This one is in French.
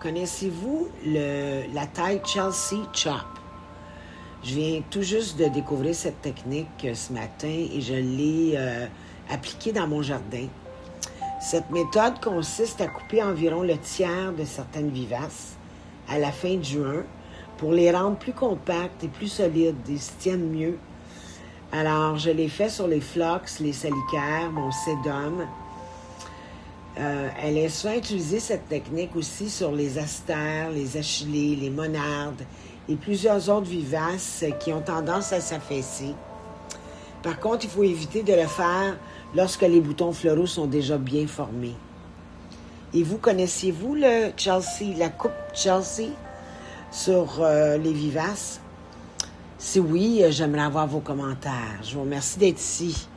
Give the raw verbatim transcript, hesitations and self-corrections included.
connaissez-vous le, la taille Chelsea Chop? Je viens tout juste de découvrir cette technique ce matin et je l'ai euh, appliquée dans mon jardin. Cette méthode consiste à couper environ le tiers de certaines vivaces à la fin de juin pour les rendre plus compactes et plus solides et se tiennent mieux. Alors, je l'ai fait sur les phlox, les salicaires, mon sédum. Euh, elle est souvent utilisée, cette technique, aussi sur les astères, les achillées, les monardes et plusieurs autres vivaces qui ont tendance à s'affaisser. Par contre, il faut éviter de le faire lorsque les boutons floraux sont déjà bien formés. Et vous, connaissiez-vous le Chelsea, la coupe Chelsea sur euh, les vivaces? Si oui, j'aimerais avoir vos commentaires. Je vous remercie d'être ici.